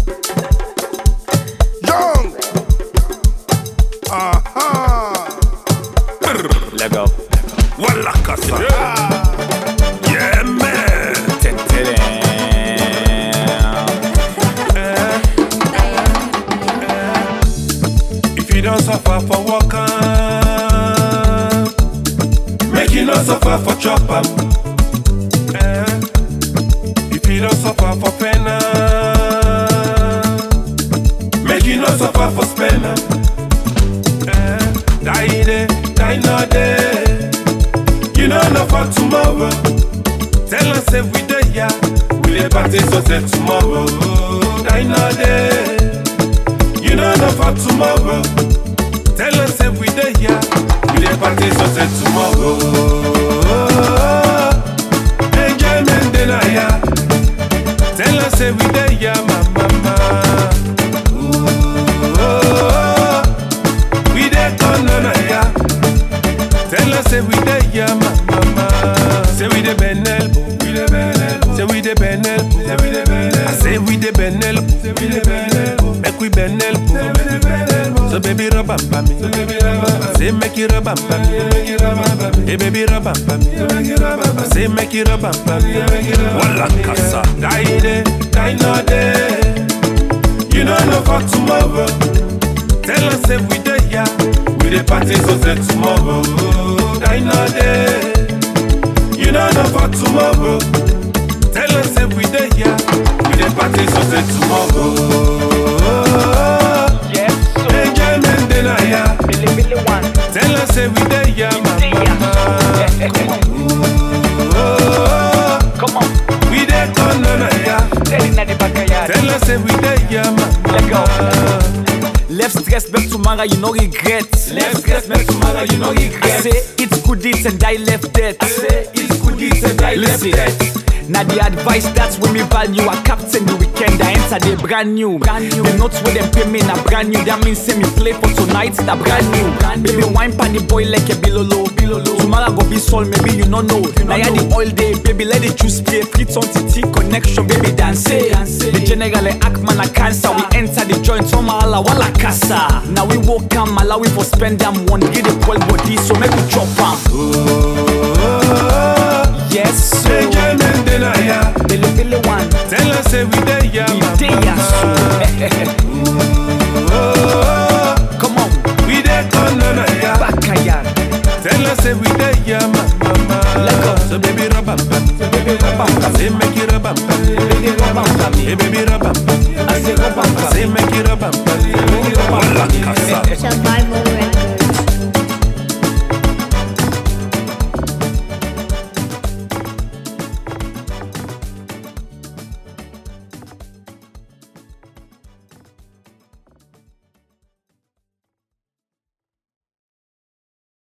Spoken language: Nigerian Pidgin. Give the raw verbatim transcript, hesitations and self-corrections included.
Young. Aha. Let go. Walla kasa. Yeah man. If you don't suffer for walking, make you not suffer for chopping. If you don't suffer for penna, make you not suffer for spending. Die day, die no day. You know enough for tomorrow. Tell us every day, yeah. We dey party so say tomorrow. Die no day. You know enough for tomorrow. Tell us every day, yeah. We dey party so say tomorrow. Enjoyment day na yeah. Tell us every day, yeah, my mama. Ooh, we dey come na yeah. Tell us every day, yeah, my mama. Say we dey bend elbow, we dey bend elbow. Say we dey bend elbow, say we dey bend elbow. I say we dey bend elbow, say we dey bend elbow. Make we bend elbow, say we dey bend elbow. So baby rub am for me, so baby rub am. Say make you rub am for me, make you rub am for me. Hey baby rub am for me, so make you rub am. Say make you rub am for me, make you rub am. Walla kasa, die day, die no day. You know no for tomorrow. Tell us every day, yeah. We dey party so say tomorrow. Die no day. You know no for tomorrow. Tell us every day, yeah. We dey party so say tomorrow. Yes, so Enjoyment day na yeah. Billy Billy one. Tell us every day, yeah, mama. Come on, We dey come na yeah. tell it na the backyard. Tell us every day, yeah, mama. Let go. Left stress back tomorrow, you no regret. Left stress back tomorrow, you no regret. I say it's good eats and I left dead. I say it's good eats and I left Listen, dead. now the advice that's when me value. I captain the weekend, I enter the brand new. Brand new. The notes where them pay me na brand new. That means say me play for tonight, that brand new. Brand Baby new. Wine pan the boy like a bilolo. Bilolo. Tomorrow go be soul, maybe you no know. Now yeah the oil day, baby let the juice play. Fleets on T T connection, baby dance. dance. The general act man a cancer. We enter the joint, so mahala wala casa. Now we walk am, allow we for spend them one. Get the cold body, so make we chop am. Yes, so Enjoyment day na yeah. Billy Billy one. Tell us every day, yeah, The day ya so. Come on, We dey come na yeah. backyard. Tell us every day, yeah, mama. Let go. So baby rub am for me, so baby rub am for me. Say make you rub am for me, Baby, rub am for me. Hey baby rub am for me. I say rub am for me. Say make you rub am for me. Baby, rub am for me. Walla kasa. Survival ready.